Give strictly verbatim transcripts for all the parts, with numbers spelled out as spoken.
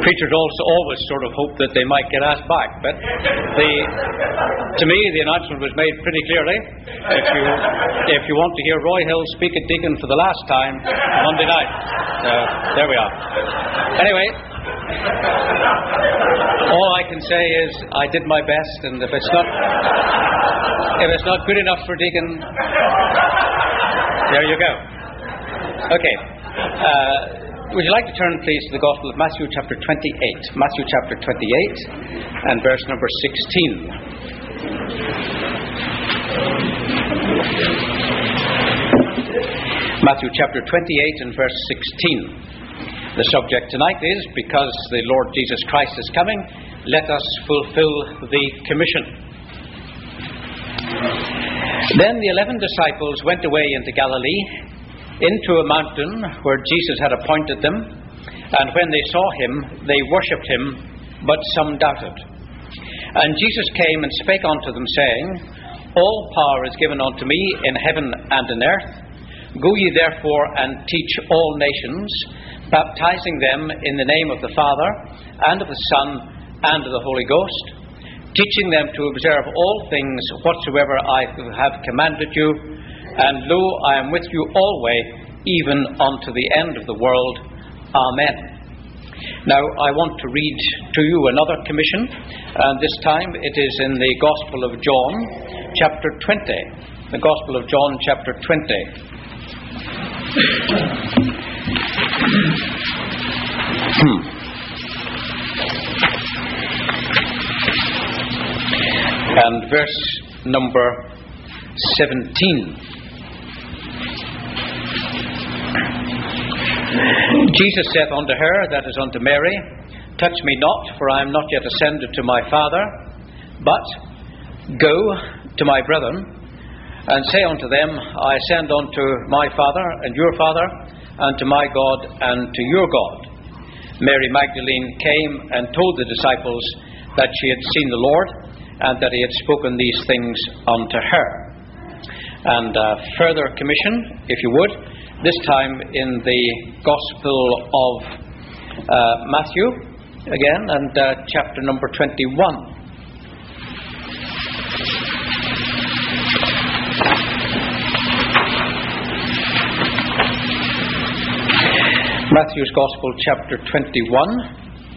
preachers also always sort of hope that they might get asked back. But the, to me, the announcement was made pretty clearly. If you, if you want to hear Roy Hill speak at Deacon for the last time, Monday night. Uh, there we are. Anyway, all I can say is I did my best, and if it's not, if it's not good enough for Deacon, there you go. Okay. Uh, would you like to turn, please, to the Gospel of Matthew, chapter twenty-eight? Matthew, chapter twenty-eight, and verse number sixteen. Matthew, chapter twenty-eight, and verse sixteen. The subject tonight is, because the Lord Jesus Christ is coming, let us fulfill the commission. Then the eleven disciples went away into Galilee, into a mountain where Jesus had appointed them, and when they saw him, they worshipped him, but some doubted. And Jesus came and spake unto them, saying, All power is given unto me in heaven and in earth. Go ye therefore and teach all nations, baptizing them in the name of the Father, and of the Son, and of the Holy Ghost, teaching them to observe all things whatsoever I have commanded you. And lo, I am with you alway, even unto the end of the world. Amen. Now, I want to read to you another commission, and this time it is in the Gospel of John, chapter twenty. The Gospel of John, chapter twenty. And verse number seventeen. Jesus saith unto her, that is unto Mary, Touch me not, for I am not yet ascended to my Father, but go to my brethren, and say unto them, I ascend unto my Father and your Father, and to my God and to your God. Mary Magdalene came and told the disciples that she had seen the Lord, and that he had spoken these things unto her. And uh, further commission, if you would, this time in the Gospel of uh, Matthew, again, and uh, chapter number twenty-one. Matthew's Gospel, chapter twenty-one.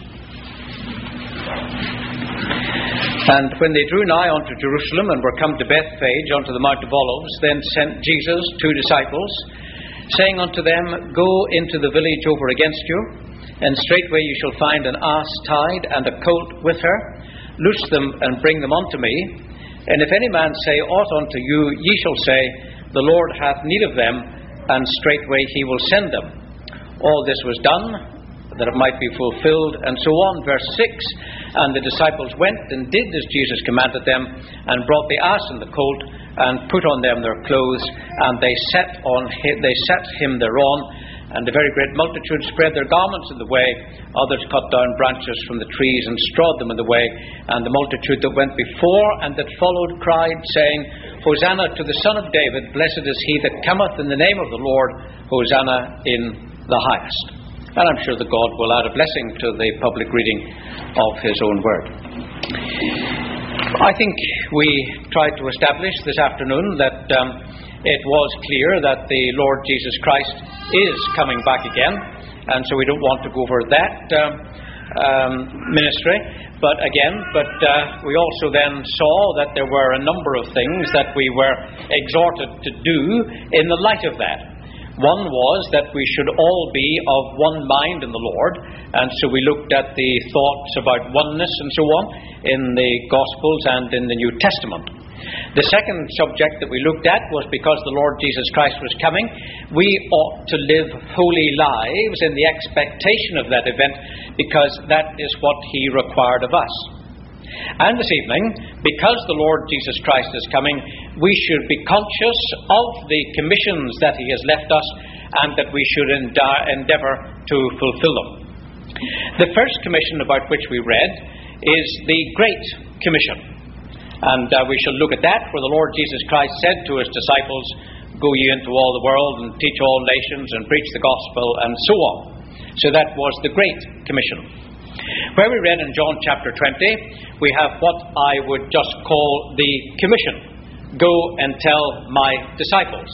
And when they drew nigh unto Jerusalem, and were come to Bethphage unto the Mount of Olives, then sent Jesus two disciples, saying unto them, Go into the village over against you, and straightway you shall find an ass tied, and a colt with her. Loose them, and bring them unto me. And if any man say aught unto you, ye shall say, The Lord hath need of them, and straightway he will send them. All this was done, that it might be fulfilled, and so on. Verse six, And the disciples went and did as Jesus commanded them, and brought the ass and the colt, and put on them their clothes, and they set on him, they set him thereon. And a very great multitude spread their garments in the way. Others cut down branches from the trees and strawed them in the way. And the multitude that went before and that followed cried, saying, Hosanna to the Son of David, blessed is he that cometh in the name of the Lord, Hosanna in the highest. And I'm sure that God will add a blessing to the public reading of his own word. I think we tried to establish this afternoon that um, it was clear that the Lord Jesus Christ is coming back again, and so we don't want to go over that um, um, ministry. But again, but uh, we also then saw that there were a number of things that we were exhorted to do in the light of that. One was that we should all be of one mind in the Lord, and so we looked at the thoughts about oneness and so on in the Gospels and in the New Testament. The second subject that we looked at was because the Lord Jesus Christ was coming, we ought to live holy lives in the expectation of that event, because that is what he required of us. And this evening, because the Lord Jesus Christ is coming, we should be conscious of the commissions that he has left us, and that we should endeavour to fulfill them. The first commission about which we read is the Great Commission. And uh, we shall look at that, where the Lord Jesus Christ said to his disciples, Go ye into all the world and teach all nations and preach the gospel, and so on. So that was the Great Commission. Where we read in John chapter twenty, we have what I would just call the commission. Go and tell my disciples.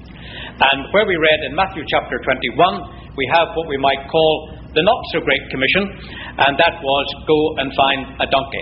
And where we read in Matthew chapter twenty-one, we have what we might call the not-so-great commission, and that was go and find a donkey.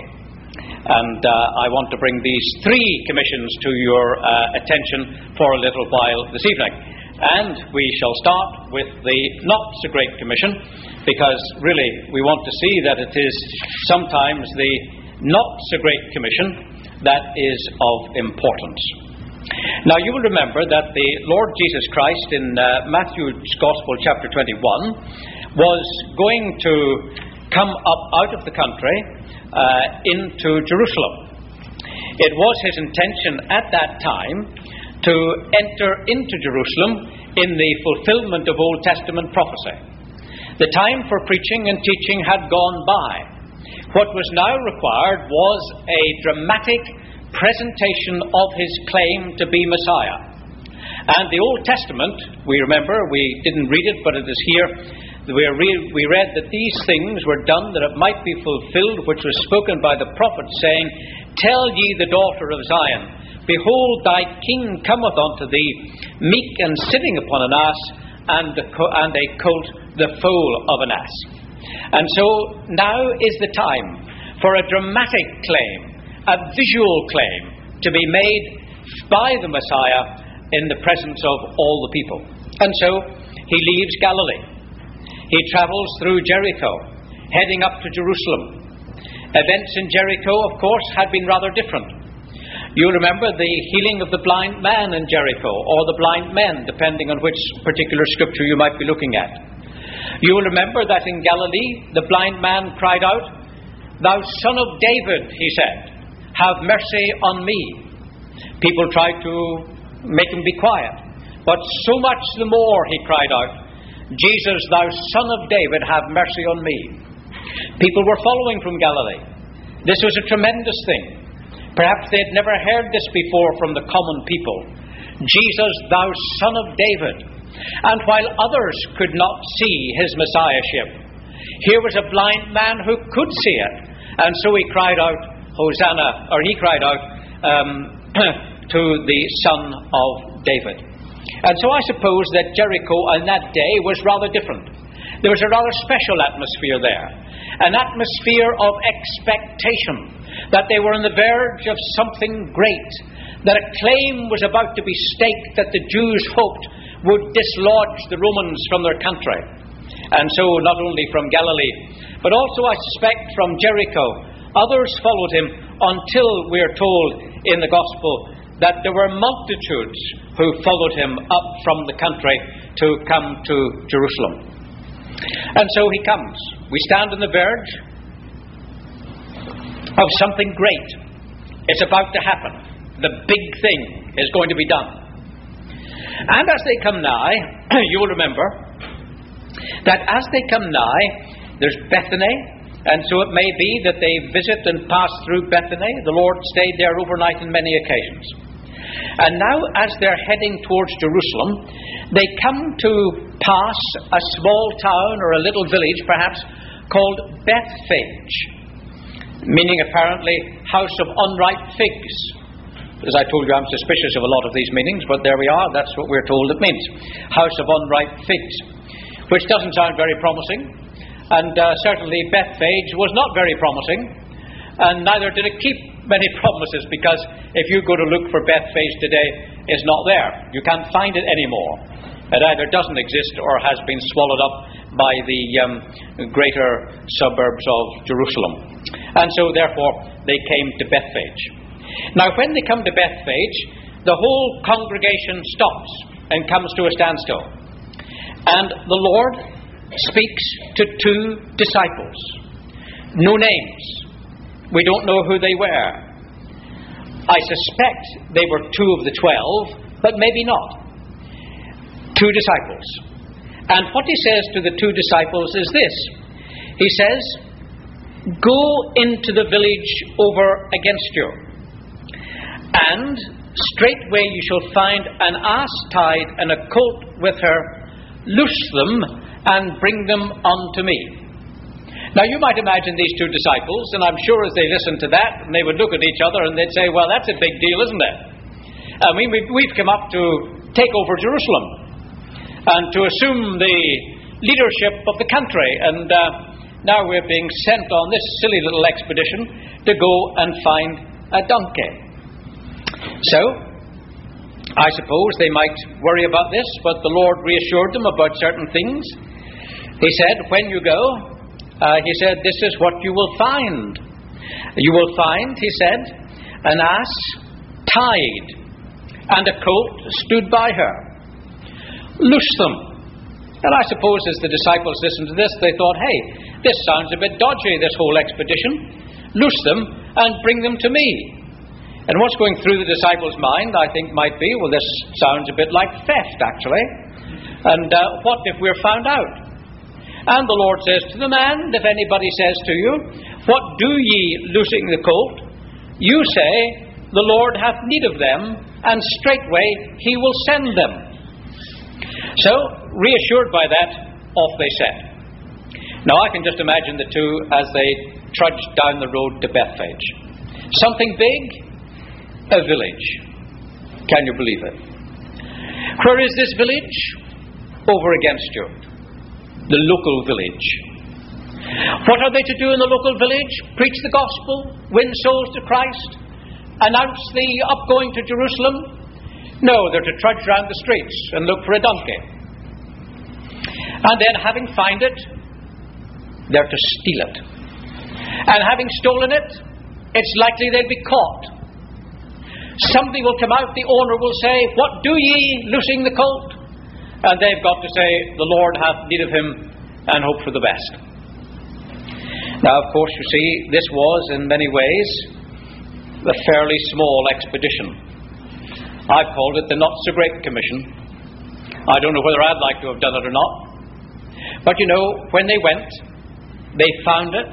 And uh, I want to bring these three commissions to your uh, attention for a little while this evening. And we shall start with the not-so-great commission, because really we want to see that it is sometimes the not-so-great commission that is of importance. Now, you will remember that the Lord Jesus Christ in uh, Matthew's Gospel, chapter twenty-one, was going to come up out of the country uh, into Jerusalem. It was his intention at that time to enter into Jerusalem in the fulfillment of Old Testament prophecy. The time for preaching and teaching had gone by. What was now required was a dramatic presentation of his claim to be Messiah. And the Old Testament, we remember, we didn't read it, but it is here. We, re- we read that these things were done that it might be fulfilled, which was spoken by the prophet, saying, Tell ye the daughter of Zion, Behold, thy king cometh unto thee, meek and sitting upon an ass, and a, co- and a colt, the foal of an ass. And so now is the time for a dramatic claim, a visual claim, to be made by the Messiah in the presence of all the people. And so he leaves Galilee. He travels through Jericho, heading up to Jerusalem. Events in Jericho, of course, had been rather different. You'll remember the healing of the blind man in Jericho, or the blind men, depending on which particular scripture you might be looking at. You will remember that in Galilee, the blind man cried out, Thou son of David, he said, have mercy on me. People tried to make him be quiet, but so much the more he cried out, Jesus, thou son of David, have mercy on me. People were following from Galilee. This was a tremendous thing. Perhaps they had never heard this before from the common people. Jesus, thou son of David. And while others could not see his messiahship, here was a blind man who could see it. And so he cried out, Hosanna, or he cried out um, to the Son of David. And so I suppose that Jericho on that day was rather different. There was a rather special atmosphere there, an atmosphere of expectation that they were on the verge of something great, that a claim was about to be staked that the Jews hoped would dislodge the Romans from their country. And so not only from Galilee, but also I suspect from Jericho, others followed him until we are told in the Gospel that there were multitudes who followed him up from the country to come to Jerusalem. And so he comes. We stand on the verge of something great. It's about to happen. The big thing is going to be done. And as they come nigh, you will remember that as they come nigh, there's Bethany, and so it may be that they visit and pass through Bethany. The Lord stayed there overnight on many occasions. And now, as they're heading towards Jerusalem, they come to pass a small town or a little village, perhaps, called Bethphage, meaning apparently house of unripe figs. As I told you, I'm suspicious of a lot of these meanings, but there we are. That's what we're told it means. House of unripe figs, which doesn't sound very promising. And uh, certainly Bethphage was not very promising, and neither did it keep many promises, because if you go to look for Bethphage today, it's not there. You can't find it anymore. It either doesn't exist or has been swallowed up by the um, greater suburbs of Jerusalem. And so therefore they came to Bethphage. Now when they come to Bethphage, the whole congregation stops and comes to a standstill. And the Lord speaks to two disciples. No names. We don't know who they were. I suspect they were two of the twelve, but maybe not. Two disciples. And what he says to the two disciples is this. He says, Go into the village over against you, and straightway you shall find an ass tied and a colt with her. Loose them and bring them unto me. Now you might imagine these two disciples, and I'm sure as they listened to that, they would look at each other and they'd say, well, that's a big deal, isn't it? I mean, we've, we've come up to take over Jerusalem and to assume the leadership of the country, and uh, now we're being sent on this silly little expedition to go and find a donkey. So, I suppose they might worry about this, but the Lord reassured them about certain things. He said, when you go, uh, he said, this is what you will find. You will find, he said, an ass tied, and a colt stood by her. Loose them. And I suppose as the disciples listened to this, they thought, hey, this sounds a bit dodgy, this whole expedition. Loose them and bring them to me. And what's going through the disciples' mind, I think, might be, well, this sounds a bit like theft, actually. And uh, what if we're found out? And the Lord says to them, and if anybody says to you, what do ye loosing the colt? You say, the Lord hath need of them, and straightway he will send them. So, reassured by that, off they set. Now I can just imagine the two as they trudged down the road to Bethphage. Something big, a village. Can you believe it? Where is this village? Over against you. The local village. What are they to do in the local village? Preach the gospel? Win souls to Christ? Announce the upgoing to Jerusalem? No, they're to trudge round the streets and look for a donkey. And then, having found it, they're to steal it. And having stolen it, it's likely they'll be caught. Somebody will come out, the owner will say, what do ye, loosing the colt? And they've got to say, the Lord hath need of him, and hope for the best. Now, of course, you see, this was, in many ways, a fairly small expedition. I've called it the Not-So-Great Commission. I don't know whether I'd like to have done it or not. But you know, when they went, they found it.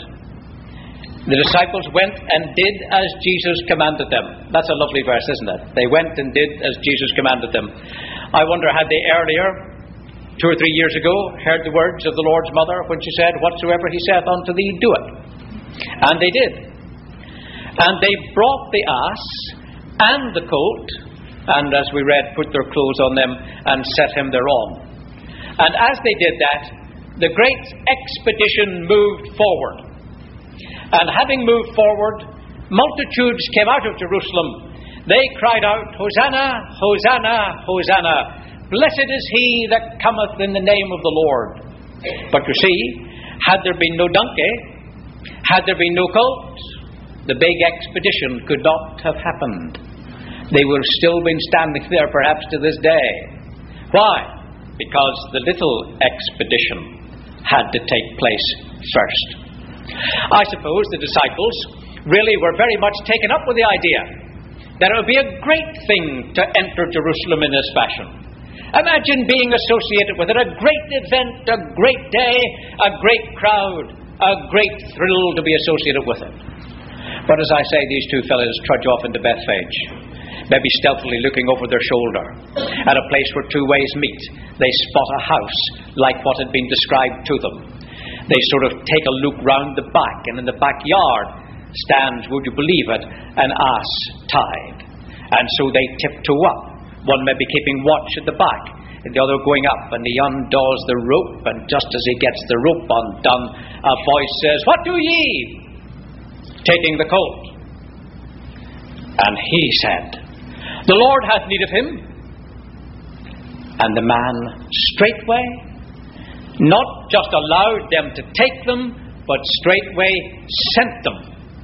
The disciples went and did as Jesus commanded them. That's a lovely verse, isn't it? They went and did as Jesus commanded them. I wonder, had they earlier, two or three years ago, heard the words of the Lord's mother when she said, whatsoever he saith unto thee, do it. And they did. And they brought the ass and the colt, and as we read, put their clothes on them and set him thereon. And as they did that, the great expedition moved forward. And having moved forward, multitudes came out of Jerusalem. They cried out, Hosanna, Hosanna, Hosanna. Blessed is he that cometh in the name of the Lord. But you see, had there been no donkey, had there been no colt, the big expedition could not have happened. They would have still been standing there perhaps to this day. Why? Because the little expedition had to take place first. I suppose the disciples really were very much taken up with the idea that it would be a great thing to enter Jerusalem in this fashion. Imagine being associated with it, a great event, a great day, a great crowd, a great thrill to be associated with it. But as I say, these two fellows trudge off into Bethphage, maybe stealthily looking over their shoulder. At a place where two ways meet, they spot a house like what had been described to them. They sort of take a look round the back, and in the backyard stands, would you believe it, an ass tied. And so they tiptoe up. One may be keeping watch at the back, and the other going up, and he undoes the rope, and just as he gets the rope undone, a voice says, what do ye? Taking the colt. And he said, the Lord hath need of him. And the man straightway not just allowed them to take them, but straightway sent them.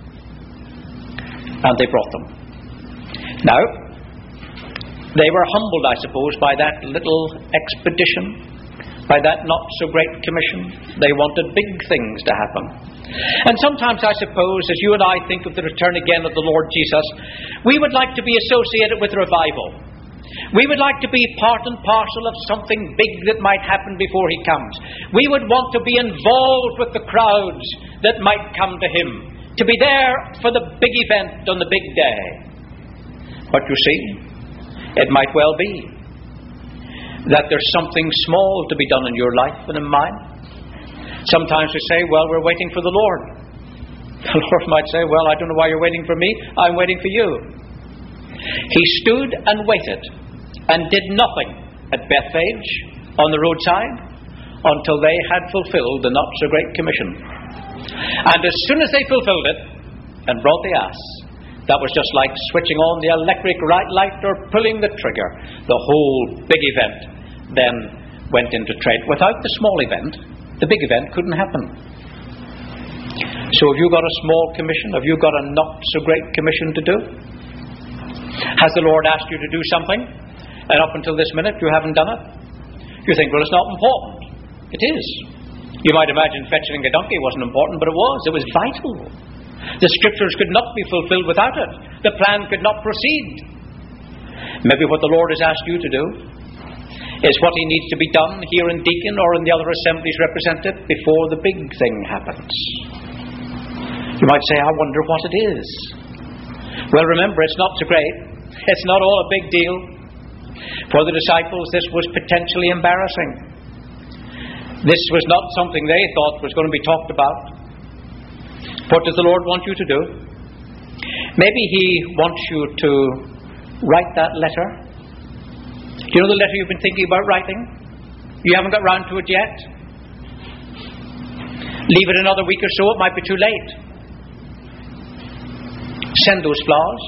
And they brought them. Now, they were humbled, I suppose, by that little expedition, by that not-so-great commission. They wanted big things to happen. And sometimes, I suppose, as you and I think of the return again of the Lord Jesus, we would like to be associated with revival. We would like to be part and parcel of something big that might happen before he comes. We would want to be involved with the crowds that might come to him, to be there for the big event on the big day. But you see, it might well be that there's something small to be done in your life and in mine. Sometimes we say, well, we're waiting for the Lord. The Lord might say, well, I don't know why you're waiting for me. I'm waiting for you. He stood and waited and did nothing at Bethphage on the roadside until they had fulfilled the not-so-great commission. And as soon as they fulfilled it and brought the ass, that was just like switching on the electric right light or pulling the trigger. The whole big event then went into trade. Without the small event, the big event couldn't happen. So have you got a small commission? Have you got a not-so-great commission to do? Has the Lord asked you to do something, and up until this minute you haven't done it? You think, well, it's not important. It is. You might imagine fetching a donkey wasn't important, but it was. It was vital. The Scriptures could not be fulfilled without it. The plan could not proceed. Maybe what the Lord has asked you to do is what He needs to be done here in Deacon or in the other assemblies represented before the big thing happens. You might say, I wonder what it is. Well, remember, it's not so great. It's not all a big deal. For the disciples, this was potentially embarrassing. This was not something they thought was going to be talked about. What does the Lord want you to do? Maybe He wants you to write that letter. Do you know the letter you've been thinking about writing? You haven't got round to it yet. Leave it another week or so, it might be too late. Send those flowers.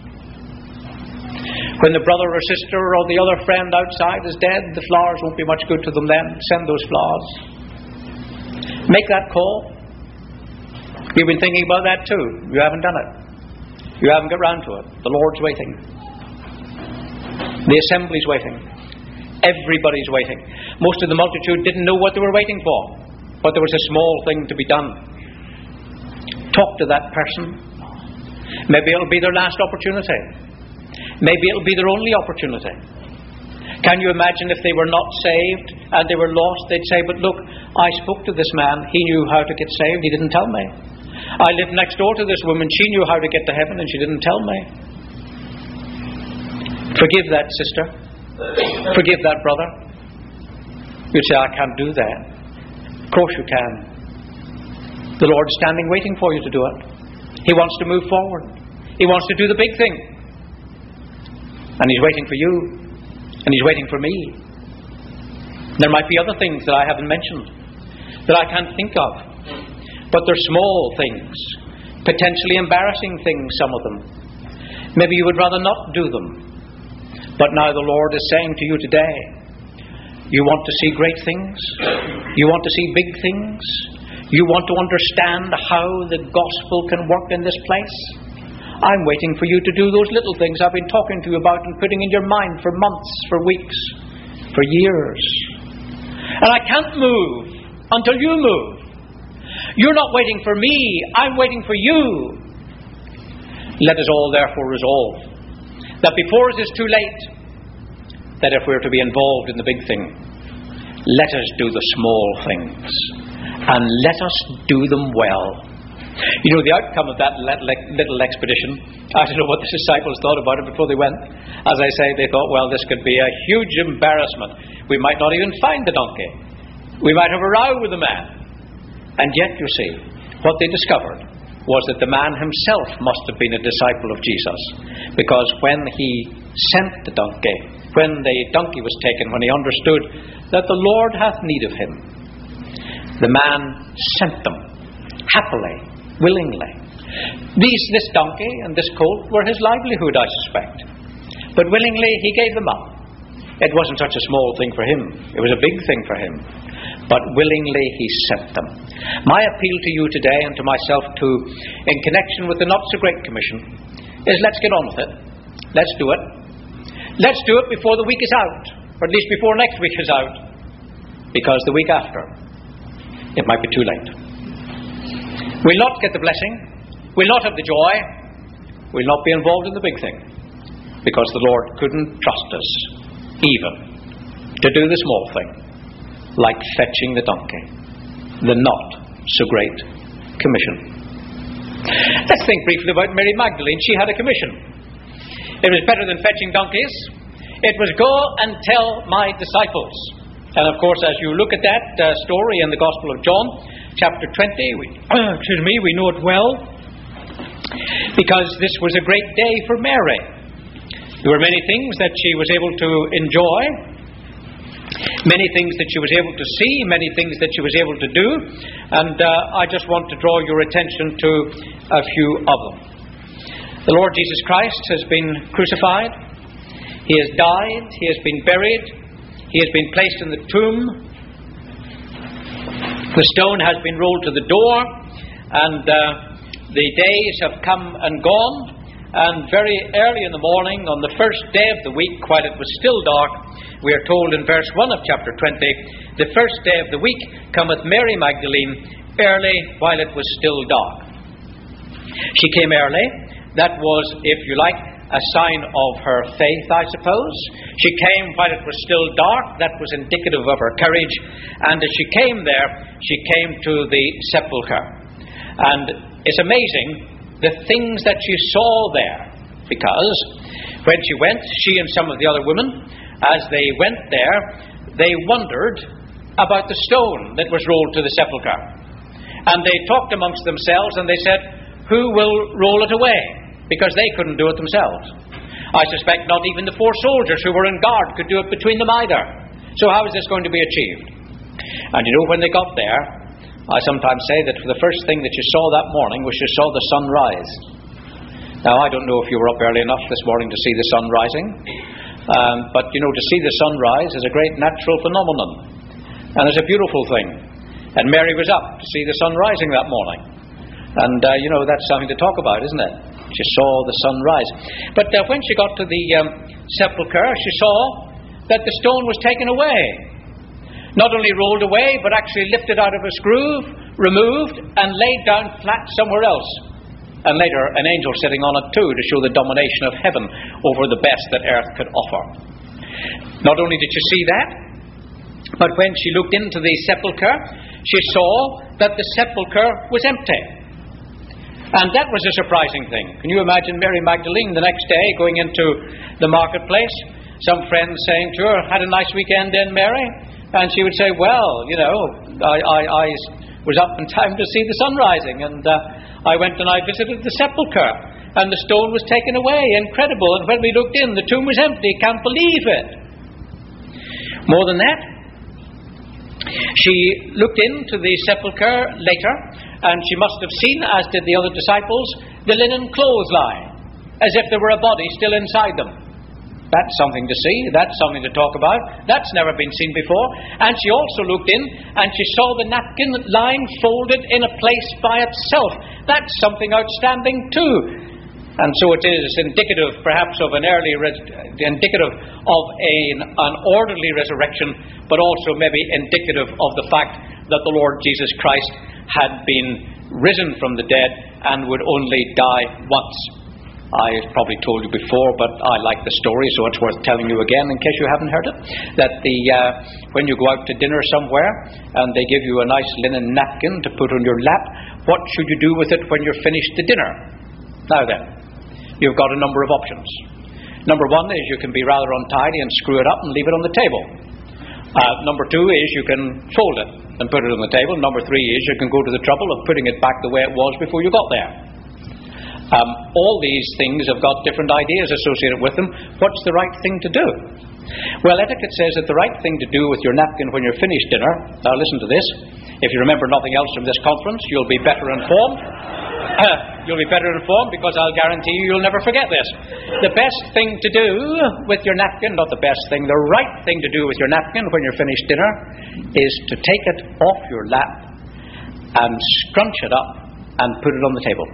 When the brother or sister or the other friend outside is dead, the flowers won't be much good to them then. Send those flowers. Make that call. You've been thinking about that too. You haven't done it. You haven't got round to it. The Lord's waiting. The assembly's waiting. Everybody's waiting. Most of the multitude didn't know what they were waiting for, but there was a small thing to be done. Talk to that person. Maybe it'll be their last opportunity. Maybe it'll be their only opportunity. Can you imagine if they were not saved and they were lost? They'd say, but look, I spoke to this man. He knew how to get saved. He didn't tell me. I lived next door to this woman. She knew how to get to heaven and she didn't tell me. Forgive that sister. Forgive that brother. You'd say, I can't do that. Of course you can. The Lord's standing waiting for you to do it. He wants to move forward. He wants to do the big thing. And He's waiting for you. And He's waiting for me. There might be other things that I haven't mentioned, that I can't think of. But they're small things. Potentially embarrassing things, some of them. Maybe you would rather not do them. But now the Lord is saying to you today, you want to see great things? You want to see big things? You want to understand how the gospel can work in this place? I'm waiting for you to do those little things I've been talking to you about and putting in your mind for months, for weeks, for years. And I can't move until you move. You're not waiting for me, I'm waiting for you. Let us all therefore resolve that before it is too late, that if we're to be involved in the big thing, let us do the small things. And let us do them well. You know, the outcome of that little expedition, I don't know what the disciples thought about it before they went. As I say, they thought, well, this could be a huge embarrassment. We might not even find the donkey. We might have a row with the man. And yet, you see, what they discovered was that the man himself must have been a disciple of Jesus. Because when he sent the donkey, when the donkey was taken, when he understood that the Lord hath need of him, the man sent them happily, willingly. These, this donkey and this colt were his livelihood, I suspect. But willingly he gave them up. It wasn't such a small thing for him. It was a big thing for him. But willingly he sent them. My appeal to you today and to myself too, in connection with the not-so-great commission, is let's get on with it. Let's do it. Let's do it before the week is out. Or at least before next week is out. Because the week after, it might be too late. We'll not get the blessing. We'll not have the joy. We'll not be involved in the big thing. Because the Lord couldn't trust us, even, to do the small thing, like fetching the donkey. The not-so-great commission. Let's think briefly about Mary Magdalene. She had a commission. It was better than fetching donkeys. It was, go and tell my disciples. And of course, as you look at that uh, story in the Gospel of John, chapter twenty, we, excuse me, we know it well, because this was a great day for Mary. There were many things that she was able to enjoy, many things that she was able to see, many things that she was able to do, and uh, I just want to draw your attention to a few of them. The Lord Jesus Christ has been crucified, He has died, He has been buried, He has been placed in the tomb, the stone has been rolled to the door, and uh, the days have come and gone. And very early in the morning, on the first day of the week, while it was still dark, we are told in verse one of chapter twenty, the first day of the week cometh Mary Magdalene early while it was still dark. She came early. That was, if you like, a sign of her faith, I suppose. She came while it was still dark. That was indicative of her courage. And as she came there, she came to the sepulchre. And it's amazing the things that she saw there, because when she went, she and some of the other women, as they went there, they wondered about the stone that was rolled to the sepulchre. And they talked amongst themselves and they said, who will roll it away? Because they couldn't do it themselves. I suspect not even the four soldiers who were in guard could do it between them either. So how is this going to be achieved? And you know, when they got there, I sometimes say that the first thing that you saw that morning was you saw the sun rise. Now, I don't know if you were up early enough this morning to see the sun rising, um, but, you know, to see the sun rise is a great natural phenomenon, and it's a beautiful thing. And Mary was up to see the sun rising that morning. And, uh, you know, that's something to talk about, isn't it? She saw the sun rise. But uh, when she got to the um, sepulchre, she saw that the stone was taken away. Not only rolled away, but actually lifted out of its groove, removed, and laid down flat somewhere else. And later, an angel sitting on it too, to show the domination of heaven over the best that earth could offer. Not only did she see that, but when she looked into the sepulchre, she saw that the sepulchre was empty. And that was a surprising thing. Can you imagine Mary Magdalene the next day going into the marketplace? Some friends saying to her, had a nice weekend then, Mary? And she would say, well, you know, I, I, I was up in time to see the sun rising, and uh, I went and I visited the sepulchre, and the stone was taken away. Incredible. And when we looked in, the tomb was empty. Can't believe it. More than that, she looked into the sepulchre later, and she must have seen, as did the other disciples, the linen clothes lying, as if there were a body still inside them. That's something to see. That's something to talk about. That's never been seen before. And she also looked in and she saw the napkin lying folded in a place by itself. That's something outstanding too. And so it is indicative perhaps of an early, res- indicative of a, an orderly resurrection, but also maybe indicative of the fact that the Lord Jesus Christ had been risen from the dead and would only die once. I probably told you before, but I like the story, so it's worth telling you again in case you haven't heard it. That the uh, when you go out to dinner somewhere and they give you a nice linen napkin to put on your lap, what should you do with it when you're finished the dinner? Now then, you've got a number of options. Number one is you can be rather untidy and screw it up and leave it on the table. Uh, number two is you can fold it and put it on the table. Number three is you can go to the trouble of putting it back the way it was before you got there. Um, all these things have got different ideas associated with them. What's the right thing to do? Well, etiquette says that the right thing to do with your napkin when you're finished dinner, now listen to this, if you remember nothing else from this conference, you'll be better informed. Uh, you'll be better informed because I'll guarantee you you'll never forget this. The best thing to do with your napkin, not the best thing, the right thing to do with your napkin when you're finished dinner is to take it off your lap and scrunch it up and put it on the table.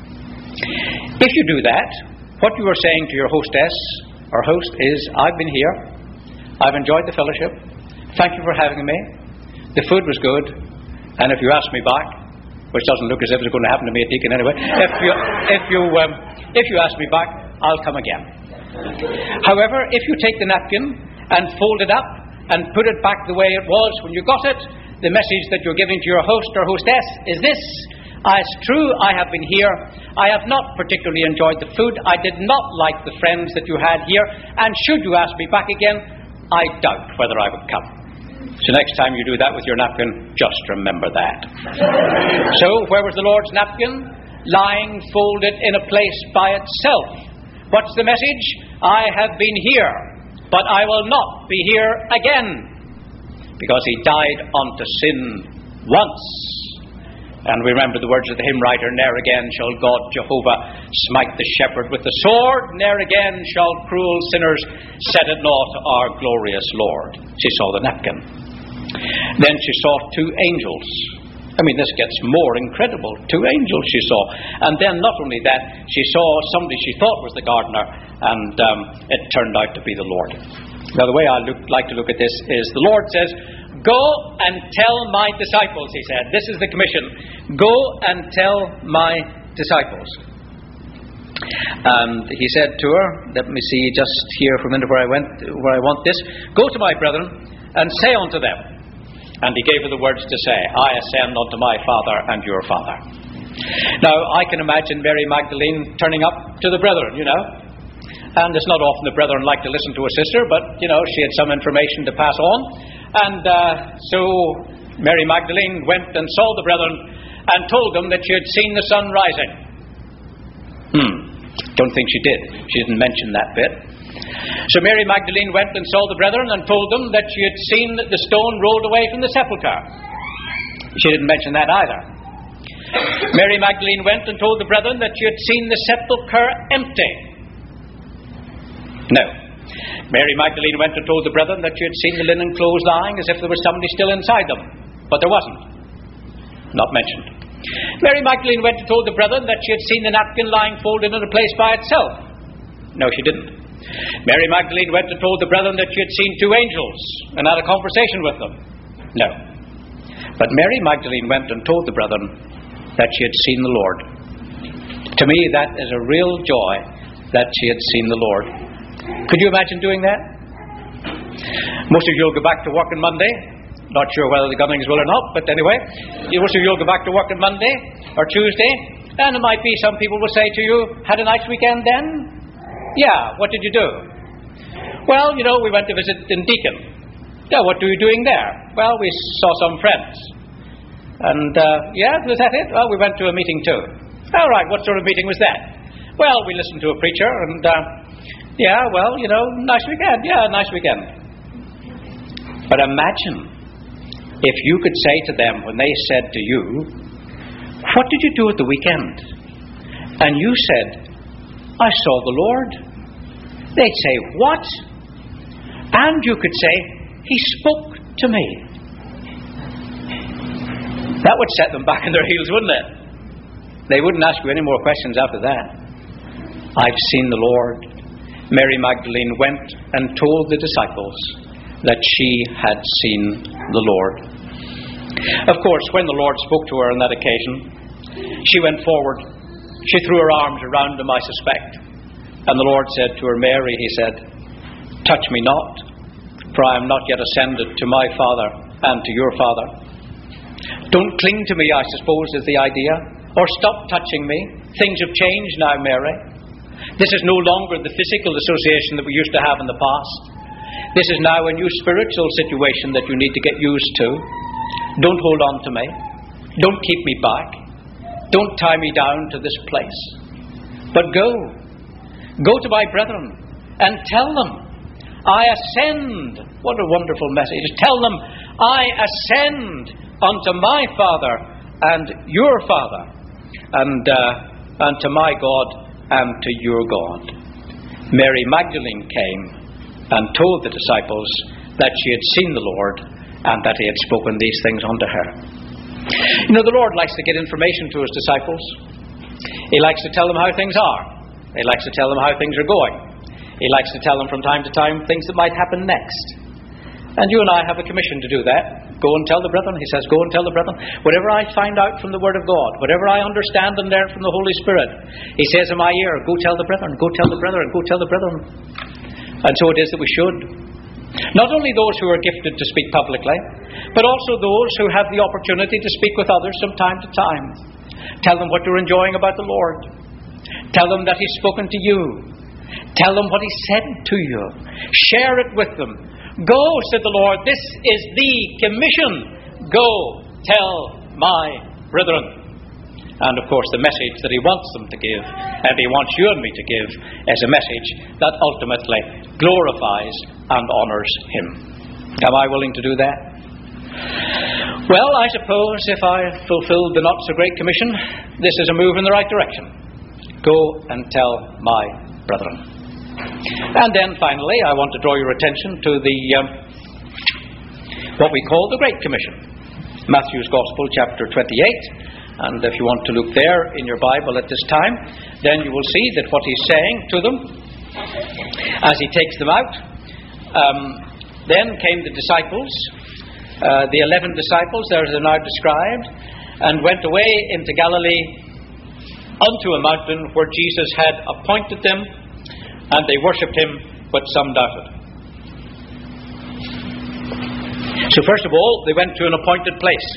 If you do that, what you are saying to your hostess or host is, I've been here, I've enjoyed the fellowship, thank you for having me, the food was good, and if you ask me back, which doesn't look as if it's going to happen to me at Deacon anyway, if you, if you, um, if you ask me back, I'll come again. However, if you take the napkin and fold it up and put it back the way it was when you got it, the message that you're giving to your host or hostess is this: it's true, I have been here. I have not particularly enjoyed the food. I did not like the friends that you had here. And should you ask me back again, I doubt whether I would come. So next time you do that with your napkin, just remember that. So, where was the Lord's napkin? Lying folded in a place by itself. What's the message? I have been here, but I will not be here again. Because he died unto sin once. And we remember the words of the hymn writer, ne'er again shall God Jehovah smite the shepherd with the sword, ne'er again shall cruel sinners set at naught our glorious Lord. She saw the napkin. Then she saw two angels. I mean, this gets more incredible. Two angels she saw. And then not only that, she saw somebody she thought was the gardener, and um, it turned out to be the Lord. Now, the way I look, like to look at this is the Lord says, go and tell my disciples, he said. This is the commission. Go and tell my disciples. And he said to her, let me see just here for a minute where I went, where I want this. Go to my brethren and say unto them. And he gave her the words to say, I ascend unto my Father and your Father. Now, I can imagine Mary Magdalene turning up to the brethren, you know. And it's not often the brethren like to listen to a sister, but, you know, she had some information to pass on. And uh, so Mary Magdalene went and saw the brethren and told them that she had seen the sun rising. Hmm, don't think she did. She didn't mention that bit. So Mary Magdalene went and saw the brethren and told them that she had seen the stone rolled away from the sepulchre. She didn't mention that either. Mary Magdalene went and told the brethren that she had seen the sepulchre empty. No. Mary Magdalene went and told the brethren that she had seen the linen clothes lying as if there was somebody still inside them. But there wasn't. Not mentioned. Mary Magdalene went and told the brethren that she had seen the napkin lying folded in a place by itself. No, she didn't. Mary Magdalene went and told the brethren that she had seen two angels and had a conversation with them. No. But Mary Magdalene went and told the brethren that she had seen the Lord. To me, that is a real joy that she had seen the Lord. Could you imagine doing that? Most of you will go back to work on Monday. Not sure whether the Gunnings will or not, but anyway, most of you will go back to work on Monday or Tuesday, and it might be some people will say to you, had a nice weekend then? Yeah, what did you do? Well, you know, we went to visit in Deacon. Yeah, what were you doing there? Well, we saw some friends. And, uh, yeah, was that it? Well, we went to a meeting too. All right, what sort of meeting was that? Well, we listened to a preacher, and, uh, yeah, well, you know, nice weekend. Yeah, nice weekend. But imagine if you could say to them when they said to you, what did you do at the weekend? And you said, I saw the Lord. They'd say, what? And you could say, he spoke to me. That would set them back in their heels, wouldn't it? They wouldn't ask you any more questions after that. I've seen the Lord. Mary Magdalene went and told the disciples that she had seen the Lord. Of course, when the Lord spoke to her on that occasion, she went forward. She threw her arms around him, I suspect. And the Lord said to her, Mary, he said, touch me not, for I am not yet ascended to my Father and to your Father. Don't cling to me, I suppose, is the idea. Or stop touching me. Things have changed now, Mary. This is no longer the physical association that we used to have in the past. This is now a new spiritual situation that you need to get used to. Don't hold on to me. Don't keep me back. Don't tie me down to this place. But go. Go to my brethren and tell them, I ascend. What a wonderful message. Tell them, I ascend unto my Father and your Father, and uh, unto my God and to your God. Mary Magdalene came and told the disciples that she had seen the Lord and that he had spoken these things unto her. You know, the Lord likes to get information to his disciples. He likes to tell them how things are. He likes to tell them how things are going. He likes to tell them from time to time things that might happen next. And you and I have a commission to do that. Go and tell the brethren. He says, go and tell the brethren. Whatever I find out from the Word of God, whatever I understand and learn from the Holy Spirit, he says in my ear, go tell the brethren, go tell the brethren, go tell the brethren. And so it is that we should. Not only those who are gifted to speak publicly, but also those who have the opportunity to speak with others from time to time. Tell them what you're enjoying about the Lord. Tell them that he's spoken to you. Tell them what he said to you. Share it with them. Go, said the Lord, this is the commission. Go, tell my brethren. And of course the message that he wants them to give, and he wants you and me to give, is a message that ultimately glorifies and honours him. Am I willing to do that? Well, I suppose if I fulfilled the not so great commission, this is a move in the right direction. Go and tell my brethren. And then finally, I want to draw your attention to the um, what we call the Great Commission. Matthew's Gospel, chapter twenty-eight. And if you want to look there in your Bible at this time, then you will see that what he's saying to them as he takes them out. Um, then came the disciples, uh, the eleven disciples, there they're now described, and went away into Galilee unto a mountain where Jesus had appointed them. And they worshipped him, but some doubted. So first of all, they went to an appointed place.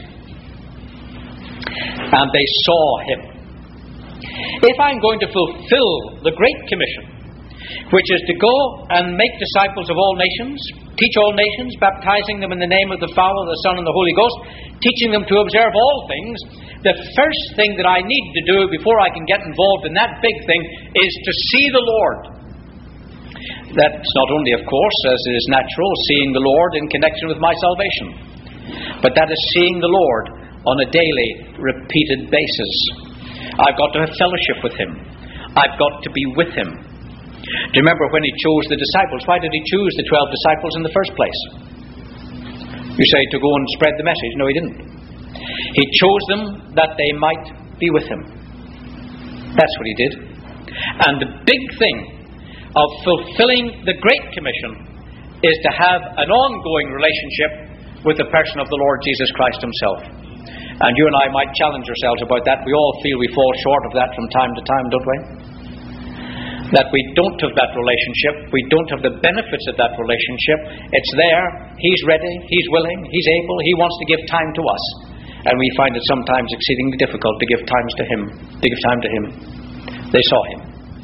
And they saw him. If I'm going to fulfill the Great Commission, which is to go and make disciples of all nations, teach all nations, baptizing them in the name of the Father, the Son, and the Holy Ghost, teaching them to observe all things, the first thing that I need to do before I can get involved in that big thing is to see the Lord. That's not only, of course, as is natural, seeing the Lord in connection with my salvation, but that is seeing the Lord on a daily, repeated basis. I've got to have fellowship with him. I've got to be with him. Do you remember when he chose the disciples? Why did he choose the twelve disciples in the first place? You say to go and spread the message. No, he didn't. He chose them that they might be with him. That's what he did. And the big thing of fulfilling the Great Commission is to have an ongoing relationship with the person of the Lord Jesus Christ himself. And you and I might challenge ourselves about that. We all feel we fall short of that from time to time, don't we? That we don't have that relationship. We don't have the benefits of that relationship. It's there. He's ready. He's willing. He's able. He wants to give time to us. And we find it sometimes exceedingly difficult to give times to him, to give time to him. They saw him.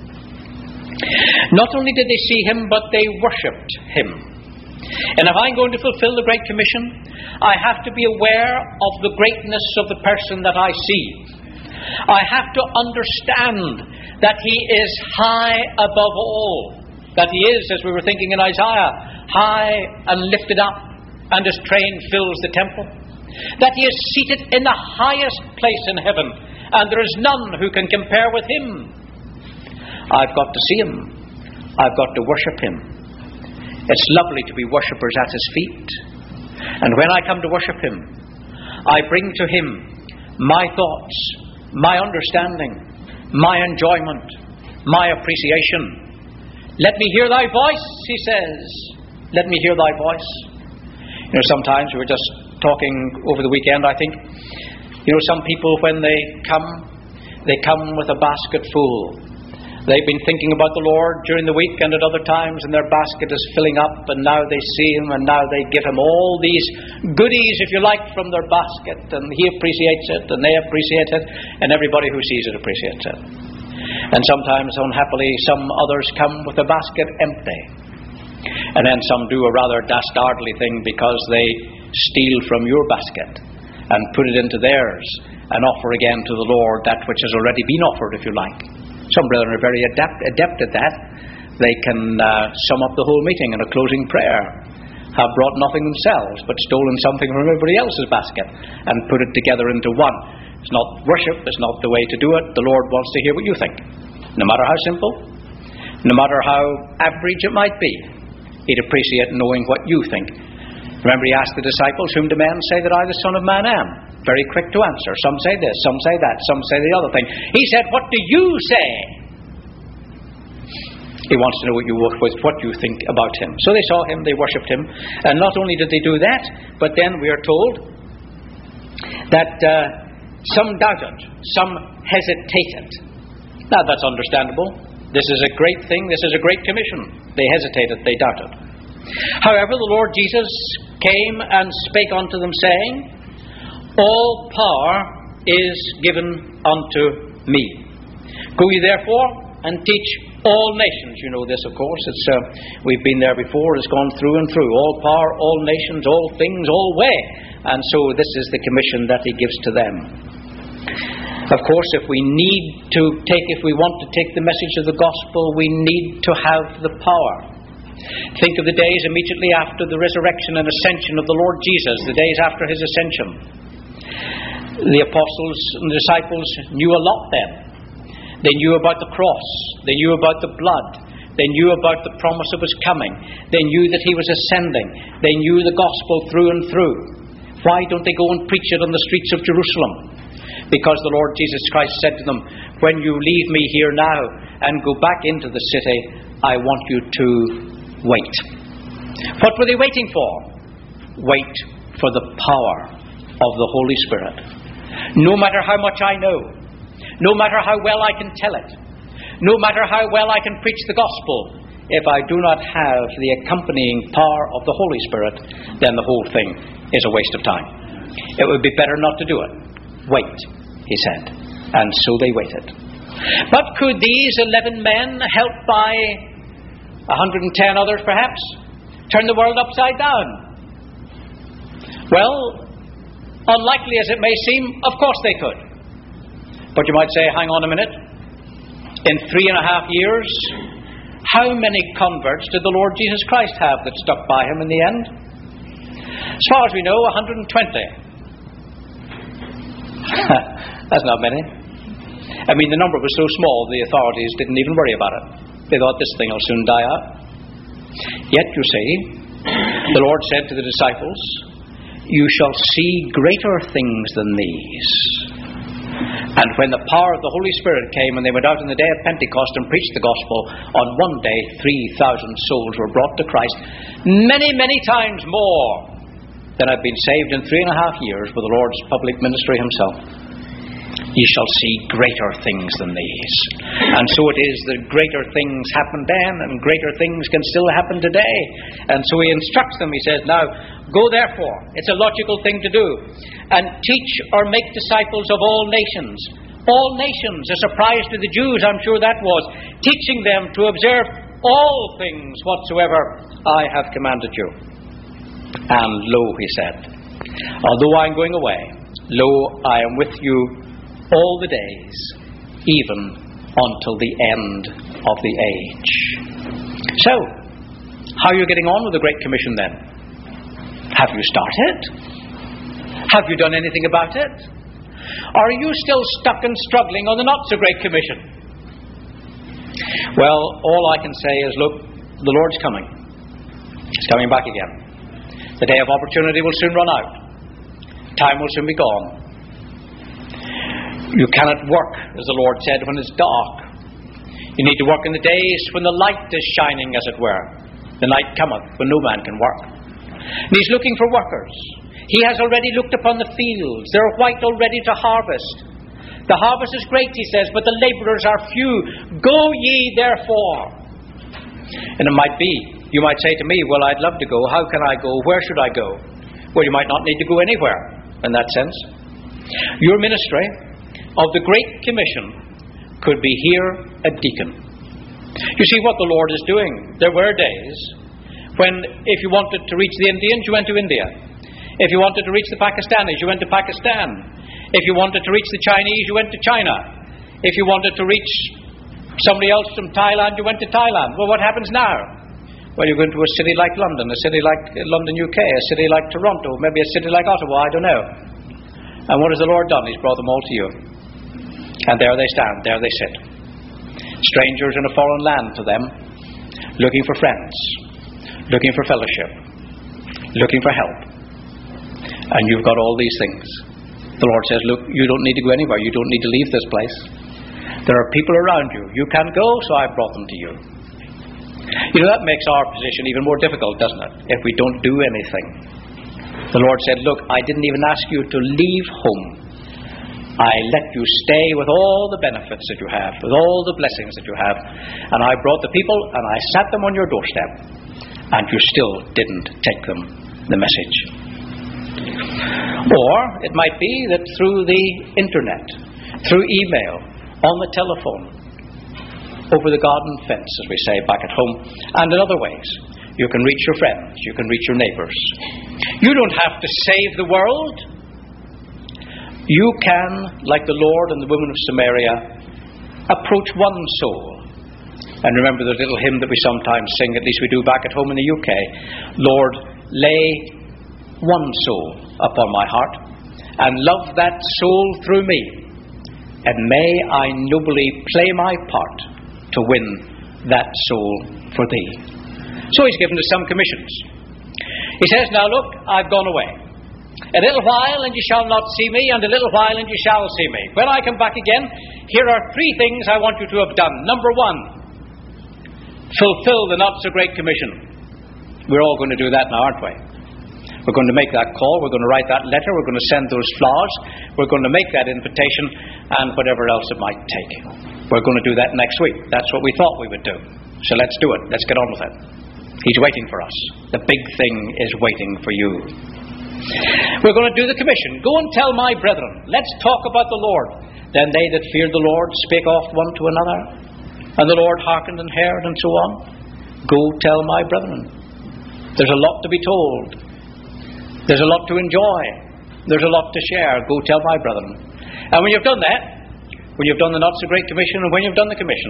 Not only did they see him, but they worshipped him. And if I'm going to fulfill the Great Commission, I have to be aware of the greatness of the person that I see. I have to understand that he is high above all. That he is, as we were thinking in Isaiah, high and lifted up, and his train fills the temple. That he is seated in the highest place in heaven, and there is none who can compare with him. I've got to see him. I've got to worship him. It's lovely to be worshippers at his feet. And when I come to worship him, I bring to him my thoughts, my understanding, my enjoyment, my appreciation. Let me hear thy voice, he says. Let me hear thy voice. You know, sometimes we were just talking over the weekend, I think. You know, some people when they come, they come with a basket full. They've been thinking about the Lord during the week and at other times, and their basket is filling up, and now they see him, and now they give him all these goodies, if you like, from their basket, and he appreciates it, and they appreciate it, and everybody who sees it appreciates it. And sometimes, unhappily, some others come with the basket empty. And then some do a rather dastardly thing because they steal from your basket and put it into theirs and offer again to the Lord that which has already been offered, if you like. Some brethren are very adept, adept at that. They can uh, sum up the whole meeting in a closing prayer, have brought nothing themselves, but stolen something from everybody else's basket and put it together into one. It's not worship, it's not the way to do it. The Lord wants to hear what you think. No matter how simple, no matter how average it might be, he'd appreciate knowing what you think. Remember, he asked the disciples, whom do men say that I, the Son of Man, am? Very quick to answer. Some say this, some say that, some say the other thing. He said, what do you say? He wants to know what you, what you think about him. So they saw him, they worshipped him. And not only did they do that, but then we are told that uh, some doubted, some hesitated. Now that's understandable. This is a great thing, this is a great commission. They hesitated, they doubted. However, the Lord Jesus came and spake unto them, saying, all power is given unto me. Go ye therefore and teach All nations, you know this, of course. It's uh, we've been there before. It's gone through and through. All power, all nations, all things, all way. And so this is the commission that he gives to them. Of course, if we need to take, if we want to take the message of the gospel, we need to have the power. Think of the days immediately after the resurrection and ascension of the Lord Jesus, the days after his ascension. The apostles and the disciples knew a lot then. They knew about the cross. They knew about the blood. They knew about the promise of his coming. They knew that he was ascending. They knew the gospel through and through. Why don't they go and preach it on the streets of Jerusalem? Because the Lord Jesus Christ said to them, when you leave me here now and go back into the city, I want you to wait. What were they waiting for? Wait for the power of the Holy Spirit. No matter how much I know, no matter how well I can tell it, no matter how well I can preach the gospel, if I do not have the accompanying power of the Holy Spirit, then the whole thing is a waste of time. It would be better not to do it. Wait, he said. And so they waited. But could these eleven men, helped by one hundred ten others perhaps, turn the world upside down? Well, unlikely as it may seem, of course they could. But you might say, hang on a minute. In three and a half years, how many converts did the Lord Jesus Christ have that stuck by him in the end? As far as we know, one hundred twenty. That's not many. I mean, the number was so small, the authorities didn't even worry about it. They thought this thing will soon die out. Yet, you see, the Lord said to the disciples, you shall see greater things than these. And when the power of the Holy Spirit came and they went out on the day of Pentecost and preached the gospel, on one day three thousand souls were brought to Christ. Many, many times more than have been saved in three and a half years with the Lord's public ministry himself. Ye shall see greater things than these. And so it is that greater things happened then, and greater things can still happen today. And so he instructs them, he says, now, go therefore, it's a logical thing to do, and teach or make disciples of all nations. All nations, a surprise to the Jews, I'm sure that was, teaching them to observe all things whatsoever I have commanded you. And lo, he said, although I am going away, lo, I am with you all the days, even until the end of the age. So, how are you getting on with the Great Commission then? Have you started? Have you done anything about it? Are you still stuck and struggling on the not-so-great Commission? Well, all I can say is, look, the Lord's coming. He's coming back again. The day of opportunity will soon run out. Time will soon be gone. You cannot work, as the Lord said, when it's dark. You need to work in the days when the light is shining, as it were. The night cometh when no man can work. And he's looking for workers. He has already looked upon the fields. They're white already to harvest. The harvest is great, he says, but the labourers are few. Go ye therefore. And it might be, you might say to me, well, I'd love to go. How can I go? Where should I go? Well, you might not need to go anywhere in that sense. Your ministry of the Great Commission could be here at Deacon. You see what the Lord is doing. There were days when if you wanted to reach the Indians, you went to India. If you wanted to reach the Pakistanis, you went to Pakistan. If you wanted to reach the Chinese, you went to China. If you wanted to reach somebody else from Thailand, you went to Thailand. Well, what happens now? Well, you're going to a city like London, a city like London, U K, a city like Toronto, maybe a city like Ottawa, I don't know. And what has the Lord done? He's brought them all to you. And there they stand, there they sit. Strangers in a foreign land to them, looking for friends, looking for fellowship, looking for help. And you've got all these things. The Lord says, look, you don't need to go anywhere. You don't need to leave this place. There are people around you. You can't go, so I brought them to you. You know, that makes our position even more difficult, doesn't it? If we don't do anything. The Lord said, look, I didn't even ask you to leave home. I let you stay with all the benefits that you have, with all the blessings that you have. And I brought the people and I sat them on your doorstep. And you still didn't take them the message. Or it might be that through the internet, through email, on the telephone, over the garden fence, as we say back at home, and in other ways. You can reach your friends. You can reach your neighbours. You don't have to save the world. You can, like the Lord and the woman of Samaria, approach one soul. And remember the little hymn that we sometimes sing, at least we do back at home in the U K. Lord, lay one soul upon my heart, and love that soul through me, and may I nobly play my part to win that soul for thee. So he's given us some commissions. He says, now look, I've gone away. A little while and you shall not see me, and a little while and you shall see me. When I come back again, here are three things I want you to have done. Number one, fulfill the not so great commission. We're all going to do that now, aren't we? We're going to make that call, we're going to write that letter, we're going to send those flowers, we're going to make that invitation, and whatever else it might take. We're going to do that next week. That's what we thought we would do. So let's do it. Let's get on with it. He's waiting for us. The big thing is waiting for you. We're going to do the commission. Go and tell my brethren. Let's talk about the Lord. Then they that feared the Lord spake oft one to another, and the Lord hearkened and heard, and so on. Go tell my brethren. There's a lot to be told. There's a lot to enjoy. There's a lot to share. Go tell my brethren. And when you've done that, when you've done the not so great commission, and when you've done the commission,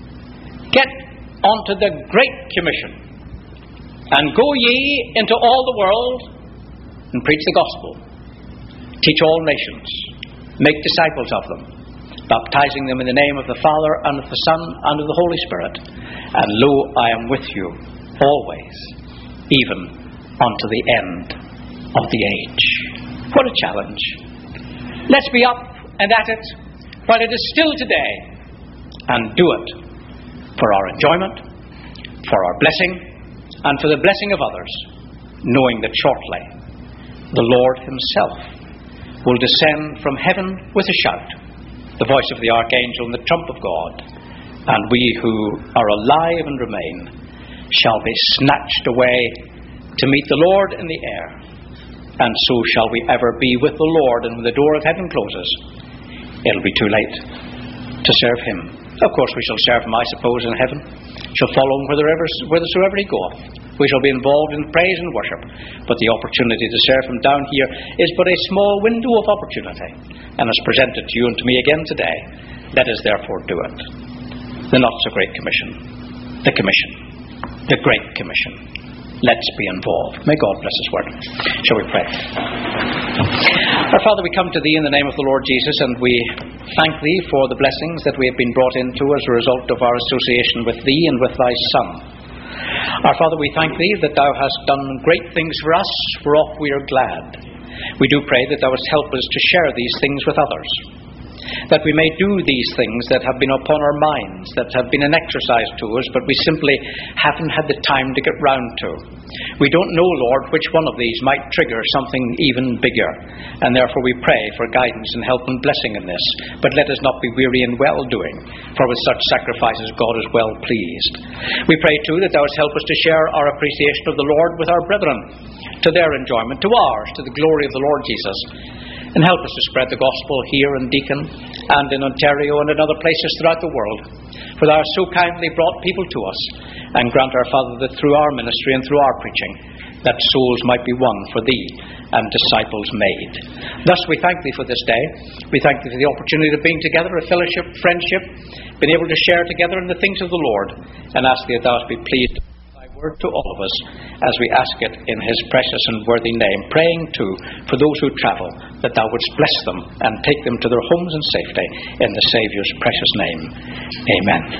get onto the great commission. And go ye into all the world and preach the gospel. Teach all nations. Make disciples of them, baptizing them in the name of the Father, and of the Son, and of the Holy Spirit. And lo, I am with you always, even unto the end of the age. What a challenge. Let's be up and at it while it is still today, and do it for our enjoyment, for our blessing, and for the blessing of others, knowing that shortly the Lord himself will descend from heaven with a shout, the voice of the archangel and the trump of God, and we who are alive and remain shall be snatched away to meet the Lord in the air, and so shall we ever be with the Lord. And when the door of heaven closes, it'll be too late to serve him. Of course we shall serve him, I suppose, in heaven. Shall follow him whithersoever, whithersoever he goeth. We shall be involved in praise and worship. But the opportunity to serve him down here is but a small window of opportunity, and is presented to you and to me again today. Let us therefore do it. The not so great commission. The commission. The great commission. Let's be involved. May God bless his word. Shall we pray? Our Father, we come to thee in the name of the Lord Jesus, and we thank thee for the blessings that we have been brought into as a result of our association with thee and with thy Son. Our Father, we thank thee that thou hast done great things for us, whereof we are glad. We do pray that thou wouldst help us to share these things with others, that we may do these things that have been upon our minds, that have been an exercise to us, but we simply haven't had the time to get round to. We don't know, Lord, which one of these might trigger something even bigger, and therefore we pray for guidance and help and blessing in this. But let us not be weary in well-doing, for with such sacrifices God is well pleased. We pray too that thou wouldst help us to share our appreciation of the Lord with our brethren, to their enjoyment, to ours, to the glory of the Lord Jesus. And help us to spread the gospel here in Deacon and in Ontario and in other places throughout the world. For thou hast so kindly brought people to us, and grant, our Father, that through our ministry and through our preaching, that souls might be won for thee and disciples made. Thus we thank thee for this day. We thank thee for the opportunity of being together, a fellowship, friendship, being able to share together in the things of the Lord, and ask thee that thou be pleased word to all of us as we ask it in his precious and worthy name, praying too for those who travel, that thou wouldst bless them and take them to their homes in safety, in the Saviour's precious name. Amen.